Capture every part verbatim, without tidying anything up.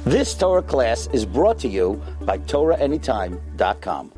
This Torah class is brought to you by Torah Anytime dot com.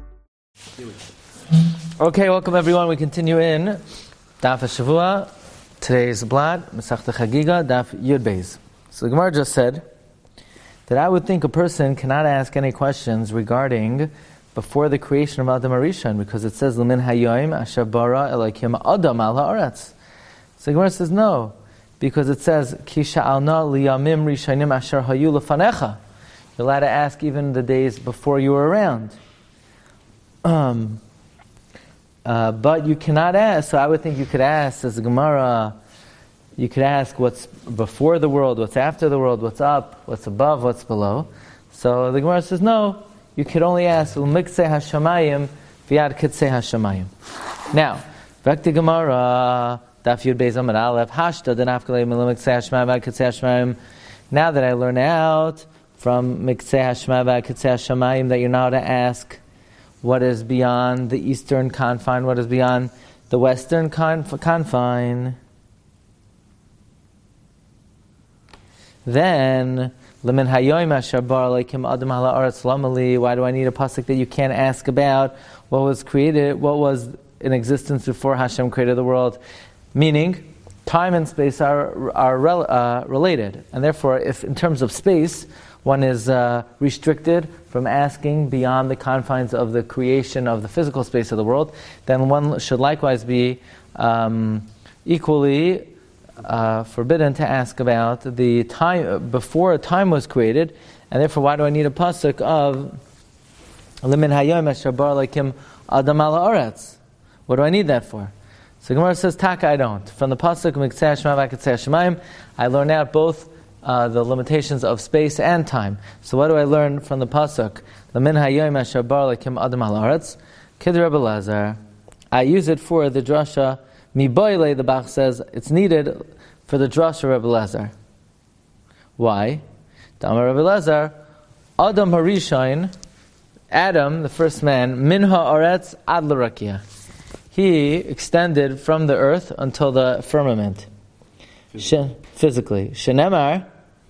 Okay, welcome everyone. We continue in Daf HaShavua. Today's blad, Masechta Chagiga, Daf Yud Beis. So the Gemara just said that I would think a person cannot ask any questions regarding before the creation of Adam Arishan, because it says L'min Hayoim Asher Bara Elokim Adam Al Haaretz. So the Gemara says no, because it says Ki Sha'alna Liyamim Rishonim Asher Hayu Lefanecha. You're allowed to ask even the days before you were around. Um, uh, but you cannot ask. So I would think you could ask, as the Gemara, you could ask what's before the world, what's after the world, what's up, what's above, what's below. So the Gemara says no. You could only ask L'miktzeh Hashamayim V'yad Kitzeh Hashamayim. Now, back to Gemara. Daf Yud Beis Amud Aleph Hashta Denafkalei L'miktzeh Hashamayim V'yad Kitzeh Hashamayim. Now that I learn out from Miktzeh Hashamayim V'yad Kitzeh Hashamayim that you're now to ask what is beyond the eastern confine, what is beyond the western conf- confine, then L'min Hayoim Asher Bara Elokim Adam Al Haaretz Lamali. Why do I need a pasuk that you can't ask about what was created, what was in existence before Hashem created the world? Meaning, time and space are are rel- uh, related, and therefore, if in terms of space, one is uh, restricted from asking beyond the confines of the creation of the physical space of the world, then one should likewise be um, equally uh, forbidden to ask about the time before time was created, and therefore, why do I need a pasuk of L'min Hayoim Asher Bara Elokim Adam Al Haaretz? What do I need that for? So Gemara says, Taka, I don't. From the pasuk Miktzeh Hashamayim V'yad Kitzeh Hashamayim, I learn out both uh, the limitations of space and time. So what do I learn from the pasuk? L'min Hayoim Asher Bara Elokim Adam Al Haaretz. Kid Rebbe Lazar. I use it for the drasha. Miboile, the Bach says, it's needed for the drasha Rebbe Lazar. Why? Damar Rebbe Lazar, Adam Harishain, Adam, the first man, Min Haaretz Ad L'Rakia. He extended from the earth until the firmament. Physically. She, physically. Shenemar,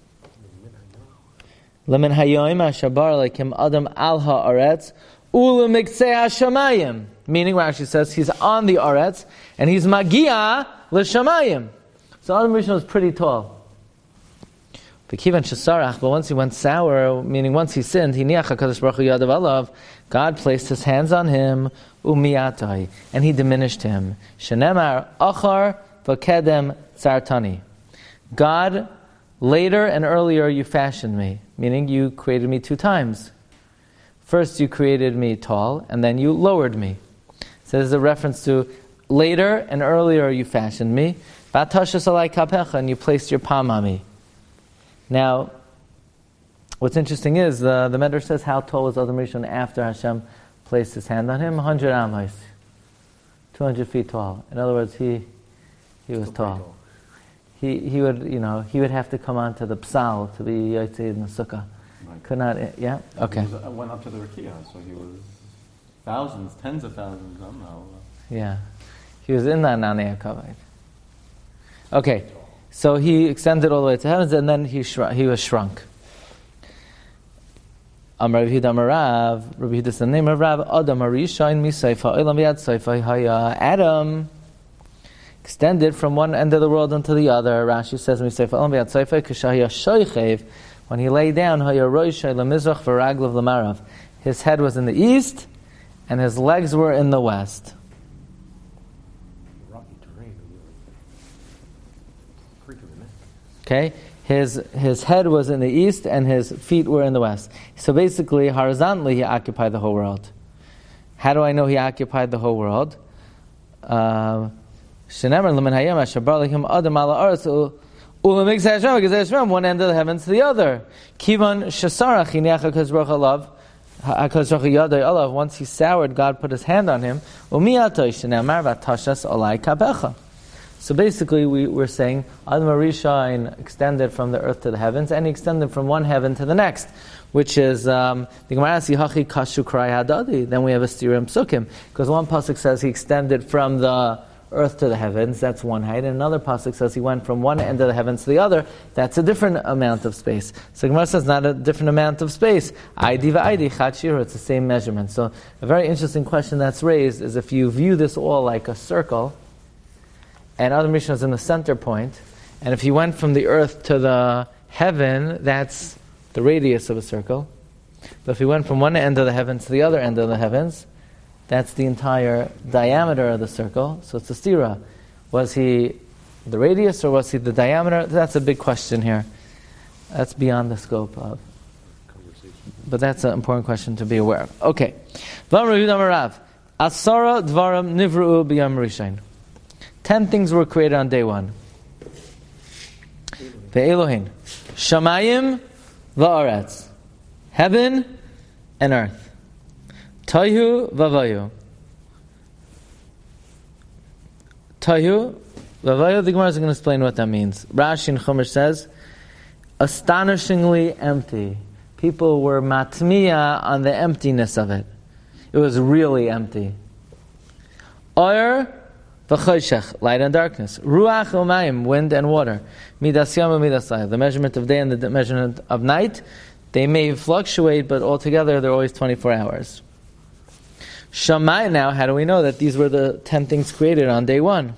L'min Hayoim Asher Bara Elokim Adam Al Haaretz U'Lemiktzeh Hashamayim. Meaning, Rashi says he's on the Aretz and he's Magia L'Shamayim. So Adam Rishon was pretty tall. But once he went sour, meaning once he sinned, he niach HaKadosh Baruch Hu Yadav Alav, God placed His hands on him, umiyatai, and He diminished him. Shenemar achar v'kedem tzartani. God, later and earlier you fashioned me, meaning you created me two times. First you created me tall, and then you lowered me. So there's a reference to later and earlier you fashioned me, v'atashas alai kapecha, and you placed your palm on me. Now, what's interesting is the the Medrash says how tall was Adam Rishon after Hashem placed His hand on him? one hundred amos, two hundred feet tall. In other words, he he was tall. tall. He he would you know he would have to come onto the psal to be yotzei in the sukkah. Right. Could not, yeah, okay. He was, uh, went up to the rakia, so he was thousands, tens of thousands. I don't know. Yeah, he was in that nanei kavod. Okay. So he extended all the way to heavens, and then he shrunk, he was shrunk. Amar Rabbi Yehuda Amarav, Rabbi Yehuda is the name of Rav. Adam Arishain misayfa olam v'yad sayfa haya. Adam extended from one end of the world unto the other. Rashi says misayfa olam v'yad sayfa k'shahya shoychev. When he lay down, haya roishay lemizrach v'raglav lemarav. His head was in the east, and his legs were in the west. Okay, his his head was in the east and his feet were in the west. So basically, horizontally, he occupied the whole world. How do I know he occupied the whole world? One end of the heavens to the other. Once he soured, God put His hand on him. So basically, we, we're saying Adam Arishain extended from the earth to the heavens, and he extended from one heaven to the next, which is um, the Gemara says Hachi Kashu Krai Hadadi. Then we have a Stirim Psukim, because one pasuk says he extended from the earth to the heavens, that's one height, and another pasuk says he went from one end of the heavens to the other, that's a different amount of space. So Gemara says not a different amount of space. Aidi va'aidi chat shira, it's the same measurement. So a very interesting question that's raised is if you view this all like a circle, and Adam Rishon is in the center point, and if you went from the earth to the heaven, that's the radius of a circle. But if you went from one end of the heavens to the other end of the heavens, that's the entire diameter of the circle. So it's a stira. Was he the radius or was he the diameter? That's a big question here. That's beyond the scope of conversation. But that's an important question to be aware of. Okay. Asara dvaram nivru b'yam rishon. Ten things were created on day one. Ve'elohin. Shamayim va'aretz. Heaven and earth. Tohu vavayu. Tohu vavayu. The Gemara is going to explain what that means. Rashi in Chumash says, astonishingly empty. People were matmiya on the emptiness of it. It was really empty. Oyer v'choshech, light and darkness. Ruach u'mayim, wind and water. Midas yom u'midas layl, the measurement of day and the measurement of night. They may fluctuate, but altogether they're always twenty-four hours. Shammai, now, how do we know that these were the ten things created on day one?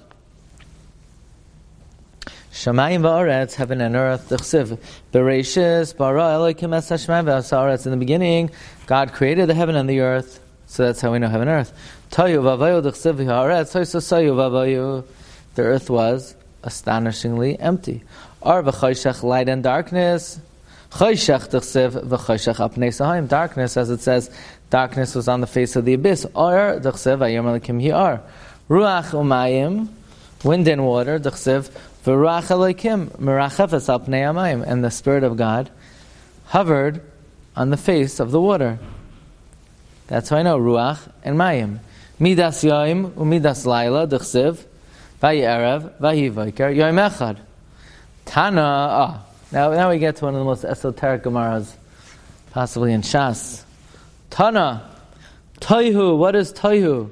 Shamayim va'aretz, heaven and earth, d'chsiv, Bereishis, bara Elokim es hashamayim v'asaretz. In the beginning, God created the heaven and the earth, so that's how we know heaven and earth. Tohu v'avayu d'chsiv v'ha'aretz, hoysosayu v'avayu. The earth was astonishingly empty. Ar v'choshech, light and darkness. Choshech d'chsiv v'choshech apnei sahayim. Darkness, as it says, darkness was on the face of the abyss. Or d'chsiv v'ayom Elokim hi'ar. Ruach u'mayim, wind and water, d'chsiv v'ruach Elokim merachefes al pnei hamayim. And the Spirit of God hovered on the face of the water. That's how I know ruach and mayim. Midas yoim u'midas laila d'chsiv v'yerev v'hivoker yoim echad. Tana, ah. Now, now we get to one of the most esoteric Gemaras, possibly in Shas. Tana, Toihu, what is Toihu?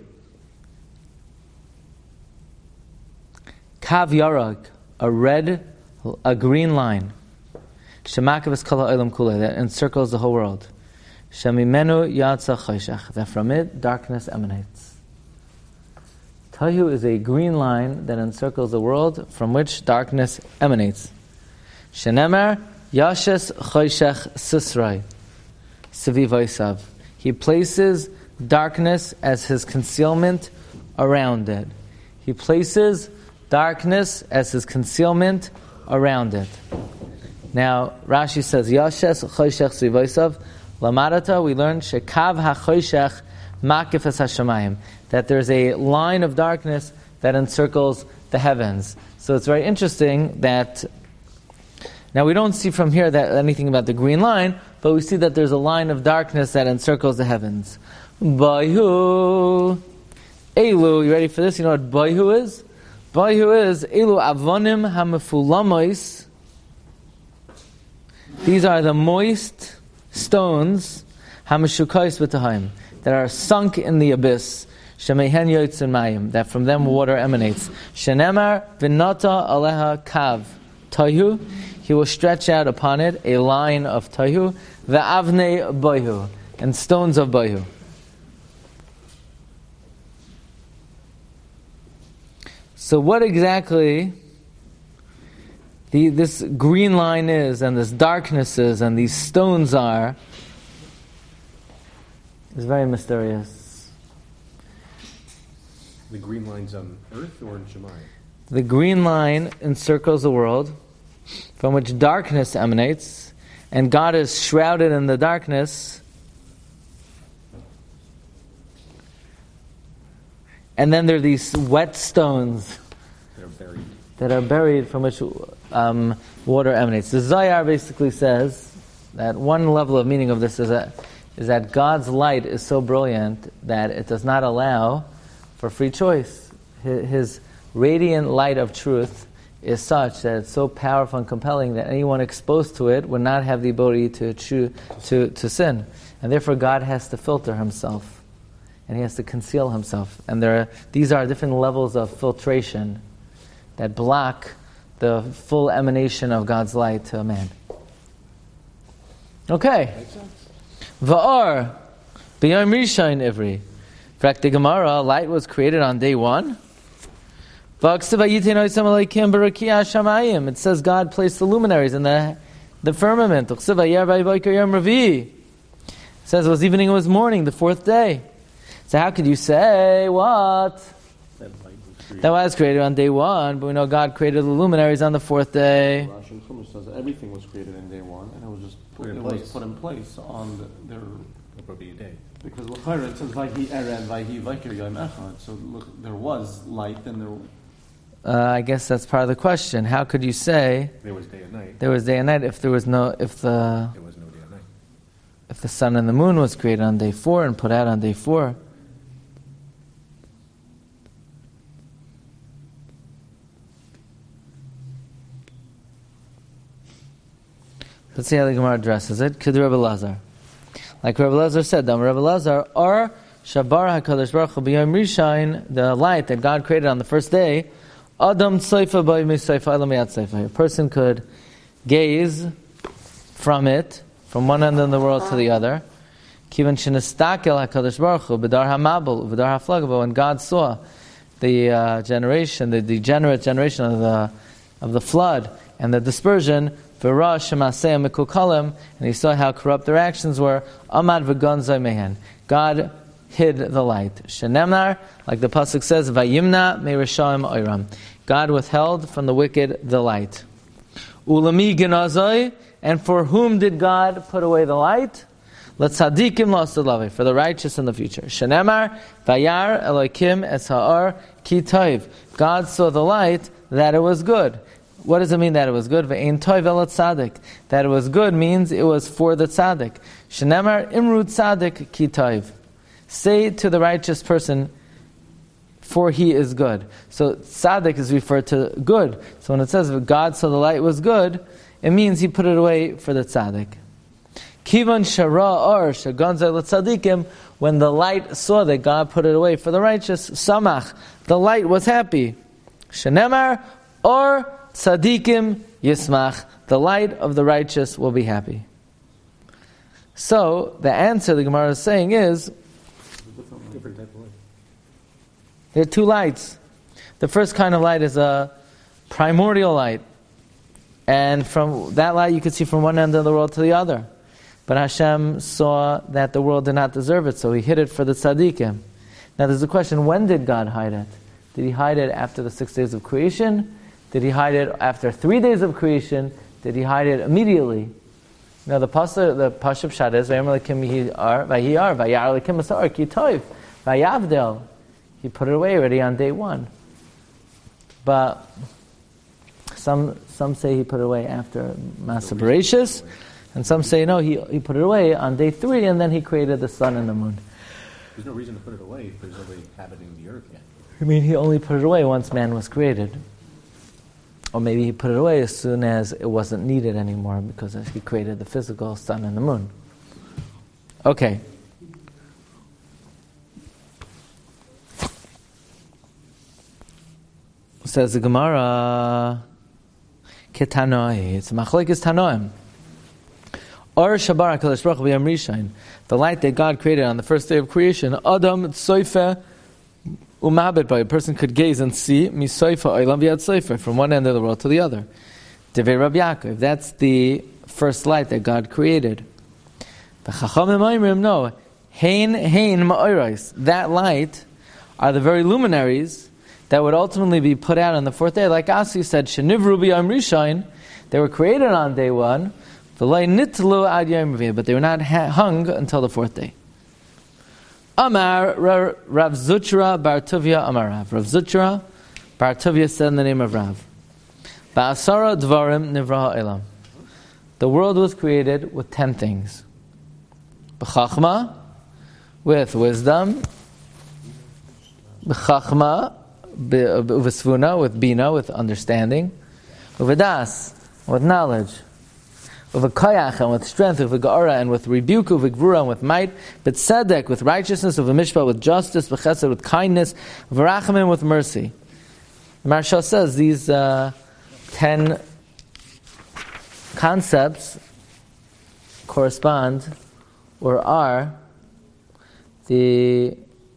Kav Yarag, a red, a green line. Shemakavis Kala Olam Kule, that encircles the whole world. Shemimenu Yatsa Choshech, that from it darkness emanates. Toihu is a green line that encircles the world from which darkness emanates. Shenemar Yashes Choshech Sisrai Sivivoisav. He places darkness as his concealment around it. He places darkness as his concealment around it. Now Rashi says Yashes Choshech Sivivoisav. Lamarata, we learn Shekav HaChoshech Makif Es HaShamayim, that there's a line of darkness that encircles the heavens. So it's very interesting that now we don't see from here that anything about the green line, but we see that there's a line of darkness that encircles the heavens. Baihu Elu, you ready for this? You know what Baihu is? Baihu is Elu Avonim HaMefulamais. These are the moist stones HaMeshukais B'Tahayim, that are sunk in the abyss. Shemehen Yotzin Mayim, that from them water emanates. Shenemar V'Nata Aleha Kav Tohu. He will stretch out upon it a line of Tohu, Ve'avnei Boihu, and stones of Boihu. So what exactly the, this green line is, and this darkness is, and these stones are, is very mysterious. The green line's on earth or in Shemayim? The green line encircles the world, from which darkness emanates, and God is shrouded in the darkness. And then there are these wet stones that are buried, that are buried from which um, water emanates. The Zohar basically says that one level of meaning of this is that, is that God's light is so brilliant that it does not allow for free choice. His, his radiant light of truth is such that it's so powerful and compelling that anyone exposed to it would not have the ability to choose, to, to sin. And therefore God has to filter himself. and he has to conceal himself. And there are, these are different levels of filtration that block the full emanation of God's light to a man. Okay. Va'ar, b'yom rishon ivri. In fact, the Gemara, light was created on day one. It says God placed the luminaries in the, the firmament. It says it was evening, it was morning, the fourth day. So how could you say what? That light was created. That was created on day one, but we know God created the luminaries on the fourth day. Rashi and Chumash says that everything was created in day one, and it was just put, Put in it place. was put in place on the, their. Appropriate day. Because l'chayra it says vayhi erev vayhi vaikir yom echad. So look, there was light, and there. Uh, I guess that's part of the question. How could you say There was day and night. there was day and night if there was no if the There was no day and night. if the sun and the moon was created on day four and put out on day four? Let's see how the Gemara addresses it. Kid Rebbe Lazar. Like Rebbe Lazar said, Dam Rebbe Lazar, or Shabar HaKadosh Baruch Hu B'yom Rishon, the light that God created on the first day, Adam Tzeifa B'yom Tzeifa Elam Yad Tzeifa. A person could gaze from it, from one end of the world to the other. Kivan Shinistakel HaKadosh Baruch Hu B'dar HaMabel B'dar HaFlagaba. When God saw the uh, generation, the degenerate generation of the of the flood and the dispersion, and he saw how corrupt their actions were. Amad v'gonzai mehen. God hid the light. Shenemnar, like the pasuk says, Vayimna me'reshaim oiram. God withheld from the wicked the light. Ulami genazai, and for whom did God put away the light? L'tzadikim l'asalavi, for the righteous in the future. Shenemar, Vayar Elokim es ha'ar ki tov. God saw the light that it was good. What does it mean that it was good? Ve'ein tov el tzaddik. That it was good means it was for the tzaddik. Shenemar imru tzaddik ki tov. Say to the righteous person, for he is good. So tzaddik is referred to good. So when it says God saw the light was good, it means he put it away for the tzaddik. Kivan shara or shaganzai l'tzaddikim. When the light saw that God put it away for the righteous, samach, the light was happy. Shenemar or tzaddikim yismach, the light of the righteous will be happy. So the answer the Gemara is saying is Different type of light. there are two lights. The first kind of light is a primordial light, and from that light you can see from one end of the world to the other. But Hashem saw that the world did not deserve it, so He hid it for the tzaddikim. Now there's a question: when did God hide it? Did He hide it after the six days of creation? Did He hide it after three days of creation? Did He hide it immediately? Now the pasuk, the pasuk pshat is Vayomer Elokim Vayar Vayar Elokim Asar Ki Tov Vayavdel. He put it away already on day one. But some some say He put it away after Masa Bereshis, and some say no, He He put it away on day three, and then He created the sun and the moon. There's no reason to put it away if there's nobody inhabiting the earth yet. I mean, He only put it away once man was created. Or maybe He put it away as soon as it wasn't needed anymore because He created the physical sun and the moon. Okay. Says the Gemara, Ketanoi. It's Machlekes Tanoim. Or Shabar HaKadosh Baruch Hu B'yom Rishon. The light that God created on the first day of creation. Adam Tzoife Umabed, by a person could gaze and see Misoifa Olam V'yad Soifa, from one end of the world to the other. Devei Rabbi Yaakov. That's the first light that God created. V'chachamim oimrim, no. Hein hein ma'oros. That light are the very luminaries that would ultimately be put out on the fourth day. Like Asi said, Shenivru b'yom rishon, they were created on day one, v'loi nitlu ad yom revi'ah, but they were not ha- hung until the fourth day. Amar Rav Zutra Bar Tuvia Amar Rav. Rav Zutra Bar Tuvia said in the name of Rav, Ba'asara dvarim nivra ha'olam. The world was created with ten things. B'chachma, with wisdom. B'chachma, b'svuna, with bina, with understanding. Uvedas, with knowledge. uv'kayach, and with strength, uv'ga'ara, and with rebuke, uv'gvura, and with might, b'tzedek, with righteousness, uv'mishpat, with justice, v'chesed, with kindness, v'rachamim, with mercy. The Maharsha says these uh, ten concepts correspond or are the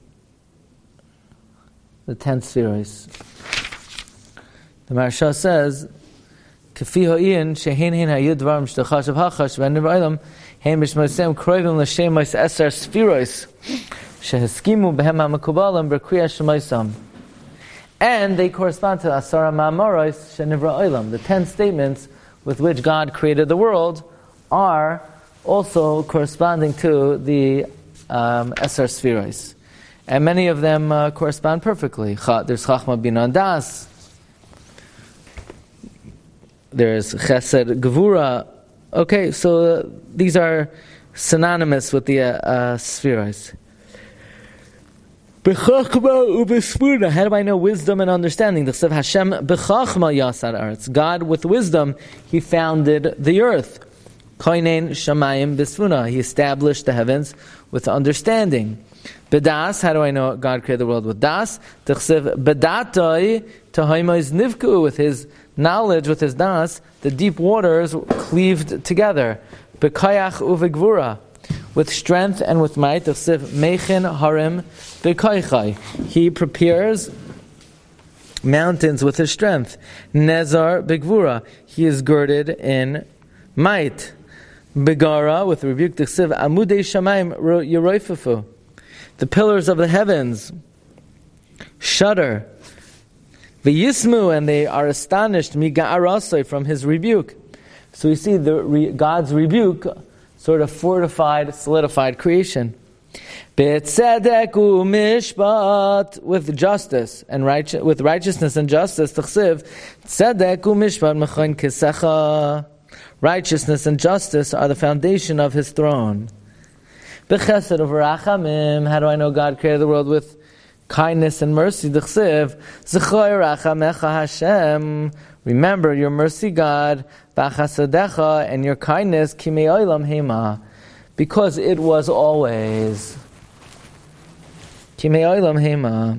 the ten spheres. The Maharsha says, "Kafi ha'in shehin hin hayud dvarim shtachashav hachash v'anim ba'olam heim b'shmoisem kroivim l'shem ma'is eser spheros shehaskimu b'hem ha'makubalim b'kriyah shemaisam." And they correspond to Asara Ma'amoros Shenivra Olam. The ten statements with which God created the world are also corresponding to the um, Eser Spheros. And many of them uh, correspond perfectly. There's Chachma Bina Das. There's Chesed Gevura. Okay, so uh, these are synonymous with the uh, uh, Spheros. B'chachma How do I know wisdom and understanding? The Sev Hashem b'chachma yasar aretz. God with wisdom, He founded the earth. Koinen shamayim b'sfuna. He established the heavens with understanding. B'das. How do I know God created the world with das? T'chsev b'datoi tahaymos nivku. With His knowledge, with His das, the deep waters cleaved together. B'kayach uvegvura. With strength and with might, Mechin Harim B'Kaychai. He prepares mountains with His strength. Nezar B'Gvura. He is girded in might. B'Gara, with rebuke, Amudei Shamayim Yeroifafu. The pillars of the heavens shudder. V'Yismu, and they are astonished, Miga'arasai, from His rebuke. So we see the re- God's rebuke sort of fortified, solidified creation. B'tzedek u'mishpat, with justice and right, with righteousness and justice. T'chsiv tzedek u'mishpat mechain kisecha. Righteousness and justice are the foundation of His throne. B'chesed u'v'rachamim. How do I know God created the world with kindness and mercy? T'chsiv zechor rachamecha Hashem. Remember your mercy, God, v'chasadecha, and your kindness, kimei olam hema, because it was always. Kimei olam hema.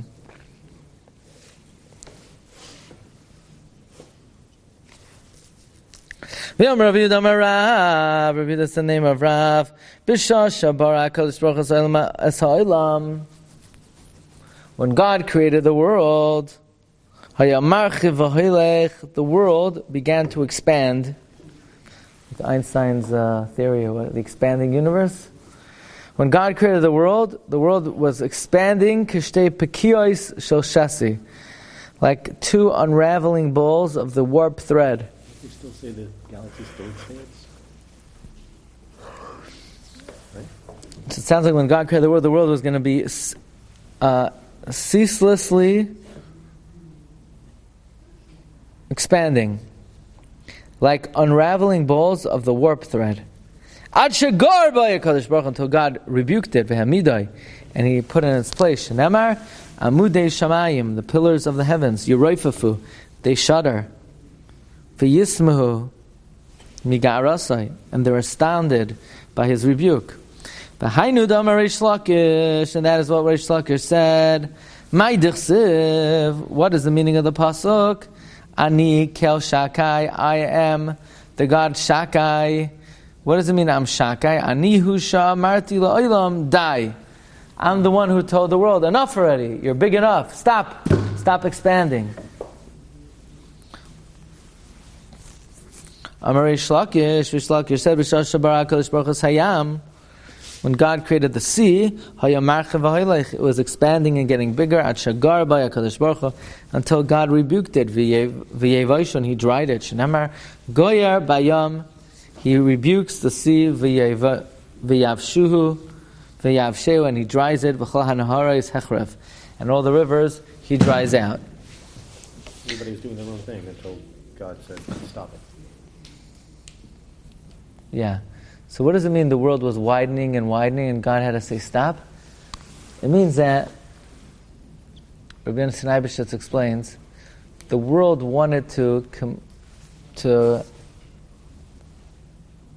V'yom Rav Yehuda Amar Rav, Rav Yehuda is the name of Rav, b'shasha bara HaKadosh Baruch Hu es ha'olam. When God created the world, the world began to expand. Like Einstein's uh, theory of the expanding universe. When God created the world, the world was expanding, kishtei pekiyos shel shasi, like two unraveling balls of the warp thread. You still say the galaxy still expands? Right? So it sounds like when God created the world, the world was going to be uh, ceaselessly expanding, like unraveling balls of the warp thread. Ad shegar b'ya Kadosh Baruch, until God rebuked it, v'hamidai, and He put it in its place. Shenemar amudei shamayim, the pillars of the heavens, yeroifafu, they shudder. V'yismahu migarasai, and they're astounded by His rebuke. V'hainu damar Reish Lakish, and that is what Reish Lakish said. My dichsiv, what is the meaning of the pasuk? Ani kel shakai, I am the God Shakai. What does it mean, I'm Shakai? Ani husha marti la'olam dai. I'm the one who told the world, enough already, you're big enough, stop, stop expanding. Amar Reish Lakish, Reish Lakish said, B'shasha bara HaKadosh Baruch Hu hayam, when God created the sea, it was expanding and getting bigger, until God rebuked it. He dried it. Goyer bayam, He rebukes the sea, and He dries it. And all the rivers He dries out. Everybody was doing their own thing until God said, stop it. Yeah. So what does it mean the world was widening and widening and God had to say stop? It means that, Rabbi Yonasan Eibeshitz explains, the world wanted to com- to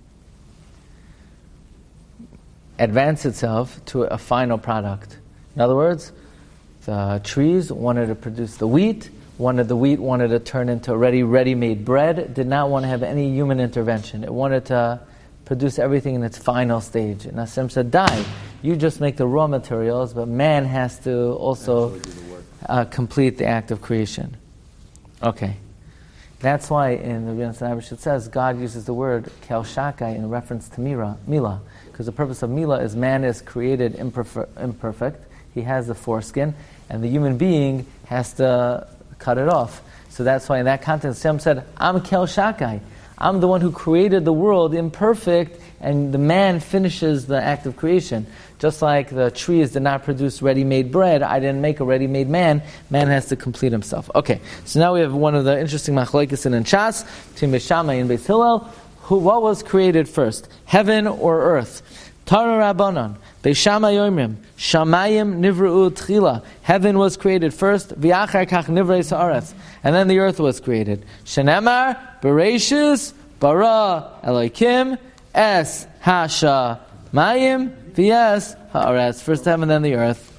advance itself to a final product. In other words, the trees wanted to produce the wheat, wanted the wheat wanted to turn into ready, ready-made bread, did not want to have any human intervention. It wanted to produce everything in its final stage. And Hashem said, die. You just make the raw materials, but man has to also uh, complete the act of creation. Okay. That's why in the Rebbeinu Sanavish it says God uses the word kel shakai in reference to mira, mila, because the purpose of mila is man is created imperfect, imperfect. He has the foreskin, and the human being has to cut it off. So that's why in that context Hashem said, I'm kel shakai. I'm the one who created the world imperfect, and the man finishes the act of creation. Just like the trees did not produce ready-made bread, I didn't make a ready-made man. Man has to complete himself. Okay, so now we have one of the interesting machlokes in Shas, between Beis Shammai and Beis Hillel. Who, what was created first, heaven or earth? Tara Rabbanan, Beis Shammai Yomrim, Shamayim Nivru Tchila. Heaven was created first, V'achar kach Nivreis Haaretz, and then the earth was created. Shenemar, Bereshis, Bara, Elokim, Es, Hasha, Mayim, V'yes, Haaretz. First heaven, then the earth.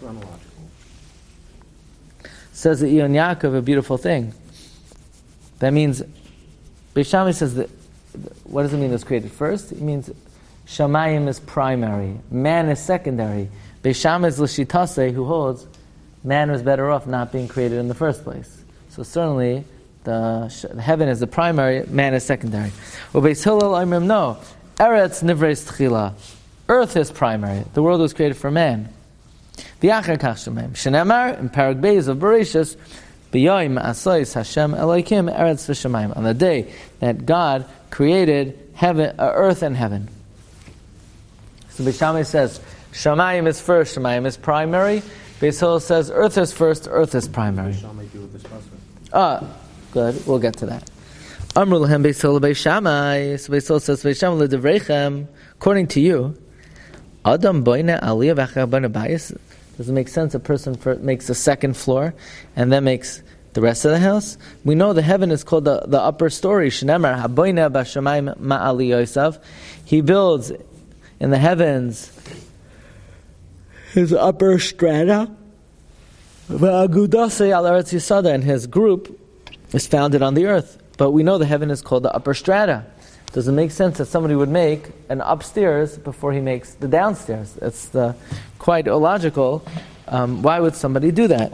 Says the Ion Yaakov a beautiful thing. That means, Beis Shammai says that, what does it mean it was created first? It means Shamayim is primary, man is secondary. Beis Shammai is l'shitase, who holds man was better off not being created in the first place. So certainly, the, the heaven is the primary, man is secondary. Well, Beis Hillel Oimrim, no. Eretz nivreis tchila. Earth is primary. The world was created for man. V'achar kach shamayim. Shenemar, in Parag Beis of Bereshis, b'yoyim asois Hashem Elokim eretz v'shamayim. On the day that God created heaven, uh, earth and heaven. So Beis Shammai says, Shamayim is first, Shamayim is primary. Beis Hillel says, earth is first, earth is primary. Beis Shammai do with this passage? Ah, good, we'll get to that. Amru lahem Beis Hillel Beis Shammai. So Beis Hillel says, Beis Shammai l'divreichem, according to you, Adam boine aliyah v'achar boine bayis. Does it make sense a person first makes the second floor and then makes the rest of the house? We know the heaven is called the, the upper story. Shenemar haboine b'shamayim ma'ali yosav. He builds in the heavens his upper strata. V'agudase al eretz yisada, and his group is founded on the earth. But we know the heaven is called the upper strata. Does it make sense that somebody would make an upstairs before he makes the downstairs? It's the, quite illogical. Um, why would somebody do that?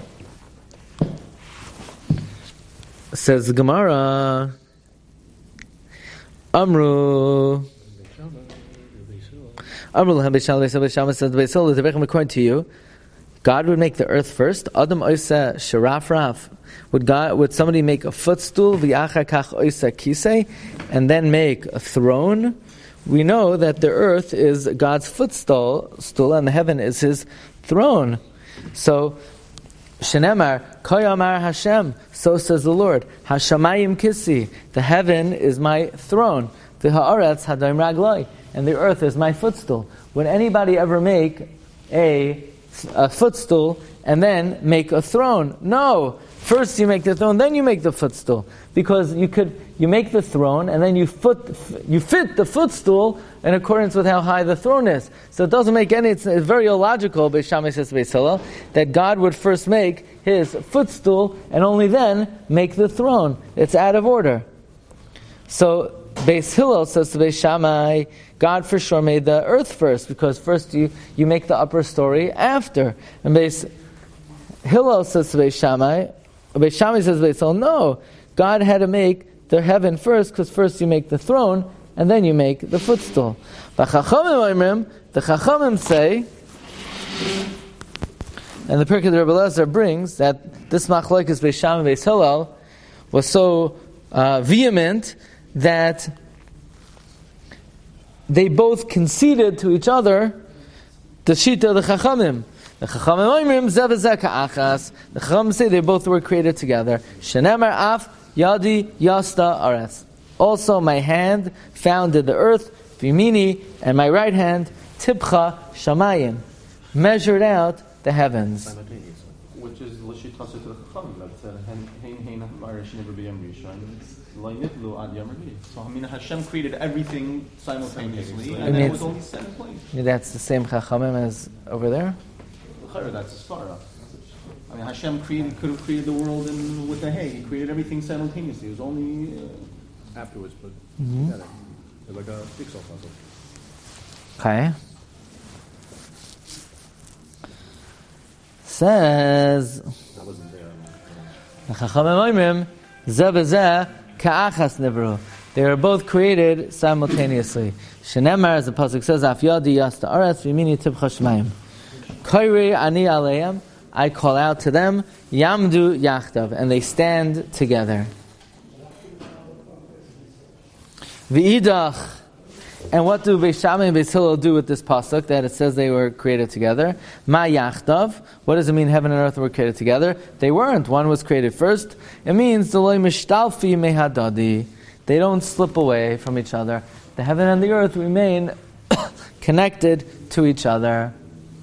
Says the Gemara, Amru, Amru l'hem Beis Shammai, Beis Shammai says, Beis Hillel, according to you, God would make the earth first. Adam oisa sharafraf. Would God? Would somebody make a footstool? V'achar kach oisa kisei, and then make a throne? We know that the earth is God's footstool, stool, and the heaven is His throne. So, shenemar koyamar Hashem. So says the Lord. Hashamayim kisi. The heaven is my throne. The haaretz hadayim ragloi, and the earth is my footstool. Would anybody ever make a a footstool and then make a throne? No. First you make the throne, then you make the footstool. Because you could, you make the throne and then you foot, you fit the footstool in accordance with how high the throne is. So it doesn't make any, it's, it's very illogical, Beis Shammai says to Beis Hillel, that God would first make his footstool and only then make the throne. It's out of order. So Beis Hillel says to Beis Shammai, God for sure made the earth first, because first you, you make the upper story after. And Beis Hillel says to Beis Shammai, Beis Shammai says to Beis Hillel, no, God had to make the heaven first, because first you make the throne, and then you make the footstool. But Chachamim, the Chachamim say, and the Pirkei Rebbe Eliezer brings, that this machlokes Beis Shammai and Beis Hillel was so uh, vehement that they both conceded to each other the shita of the Chachamim. The Chachamim oimrim zeh v'zeh ka'achas. The Chachamim say they both were created together. Shenemar af yadi yasta aretz. Also my hand founded the earth, v'yimini, and my right hand tibcha shamayim, measured out the heavens. Which is l'shitase to the Chachamim. That's hein hein ha'marish never b'yam rishon. So I mean Hashem created everything simultaneously, and then it was only set in place. That's the same Chachamim as over there? That's a svara. I mean, Hashem created, could have created the world in, with the hay. He created everything simultaneously. It was only... Uh, Afterwards, but Mm-hmm. together. It's like a jigsaw puzzle. Okay. Says... I wasn't there. The Chachamim Oimrim, Zeh b'zeh ka'achas nivru. They were both created simultaneously. Shenemar, as the pasuk says, Af yadi yasta aretz v'mini tibcha shmayim. Koiri ani aleim, I call out to them, Yamdu yachdav, and they stand together. V'idach, and what do Beis Shammai and Beis Hillel do with this pasuk that it says they were created together? Ma yachdav. What does it mean heaven and earth were created together? They weren't. One was created first. It means the loy mishtalfi mehadadi. They don't slip away from each other. The heaven and the earth remain connected to each other.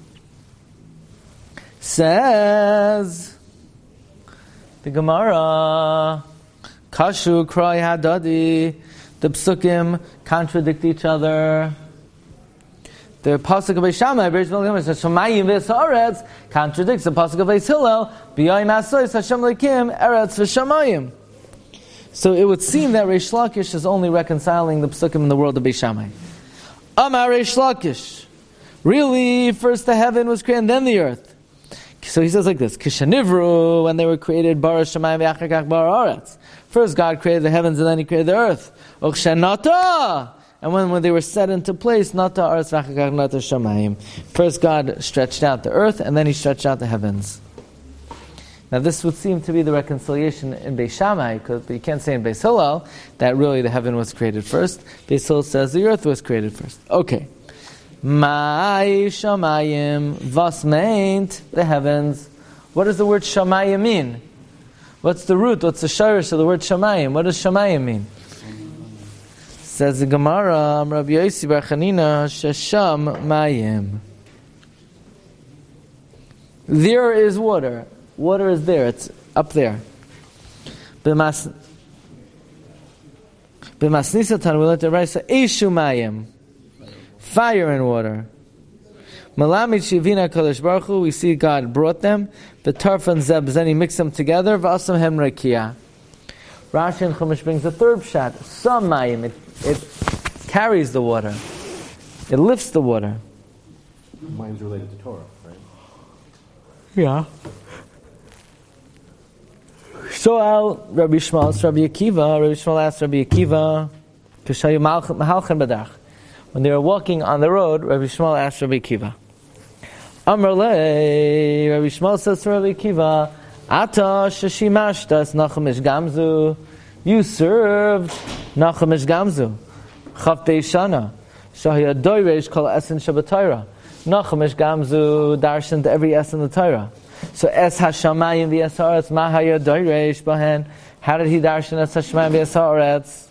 Says the Gemara, Kashu Kroi Hadadi. The psukim contradict each other. The pasuk of Beis Shammai, Shamayim v'Haaretz, contradicts the pasuk of Beis Hillel, B'yayim Asois Hashem Lekim Eretz v'Shamayim. So it would seem that Reish Lakish is only reconciling the psukim in the world of Beis Shammai. Amar Reish Lakish. Really, first the heaven was created and then the earth. So he says like this, Kishanivru, when they were created, Bara Shamayim v'Achar Bara Aretz. First God created the heavens and then He created the earth. Ukshanata, and when, when they were set into place, Nata Aretz v'Achar Nata Shamayim. First God stretched out the earth and then He stretched out the heavens. Now this would seem to be the reconciliation in Beis Shammai, because you can't say in Beis Hillel that really the heaven was created first. Beis Hillel says the earth was created first. Okay. Mai Shamayim, was meint the heavens. What does the word Shamayim mean? What's the root? What's the shirish of the word Shamayim? What does Shamayim mean? Says the Gemara, Rabbi Yossi bar Chanina, Shesham Mayim. There is water. Water is there. It's up there. B'masnisa tan we learned the Raisa Eshu Mayim. Fire and water. Malamid Shivina Kadosh Baruch Hu, we see God brought them. The Tarf and Zeb, then He mixed them together. V'asam hem rekia. Rashi and Chumash brings the third shot. Some mayim, it, it carries the water. It lifts the water. Mine's related to Torah, right? Yeah. So Al Rabbi Shmuel, Rabbi Akiva, Rabbi Shmuel asked Rabbi Akiva, Kishayu Mahalchan Badach. When they were walking on the road, Rabbi Shmuel asked Rabbi Akiva. Amar lei, Rabbi Shmuel says to Rabbi Akiva, Ata sheshimashtas Nachamish Gamzu. You served Nachamish Gamzu. Chavtei Shana. Shahya doiresh kol esen shabbatayra. Nachamish Gamzu darshaned every es in the Torah. So es hashamayim v'es haaretz mahaya doiresh bahen. How did he darshan es hashamayim v'es haaretz?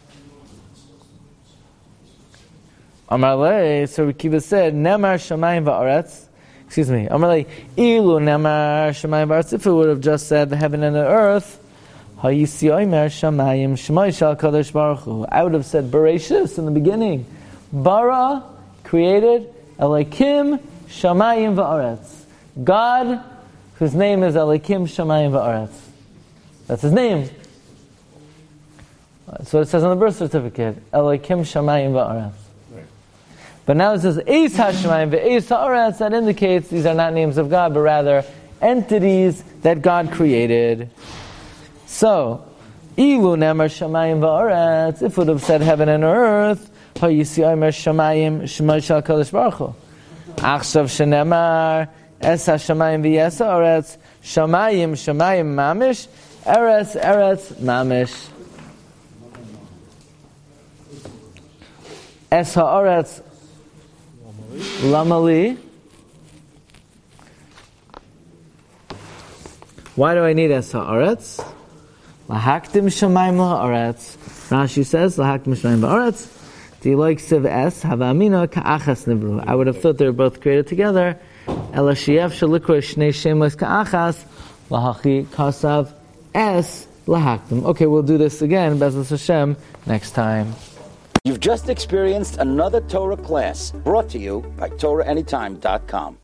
Amar lei, so Rabbi Akiva said, Nemar shamayim v'aretz. Excuse me. Amar lei, ilu nemar shamayim v'aretz. If it would have just said the heaven and the earth, hayisi oimer shamayim shmoi shal kadosh baruch hu. I would have said Bereshis in the beginning. Bara, created, Elokim shamayim v'aretz. God, whose name is Elokim shamayim v'aretz. That's His name. That's what it says on the birth certificate. Elokim shamayim v'aretz. But now it says Eis HaShemayim ve'Eis HaAretz. That indicates these are not names of God, but rather entities that God created. So, Ilu Nemar Shamayim v'Aretz. If it would have said heaven and earth, Hayisi Omer Shamayim Shemay Shal Kadosh Baruch Hu. Achshav Shenemar Es HaShemayim v'Es HaAretz. Shamayim Shamayim Mamish. Eretz Eretz Mamish. Es HaAretz Lamali. Why do I need Es HaAretz? Lahaktim Shamayim La'aretz. Rashi says, Lahaktim Shamayim La'aretz. Do you like Siv Es? Havamina Ka'achas Nibru. I would have thought they were both created together. Ela Shief Shalikra Shnei Shemos Ka'achas. Lahachi Kasav Es Lahaktim. Okay, we'll do this again, Bezos Hashem, next time. You've just experienced another Torah class brought to you by Torah Anytime dot com.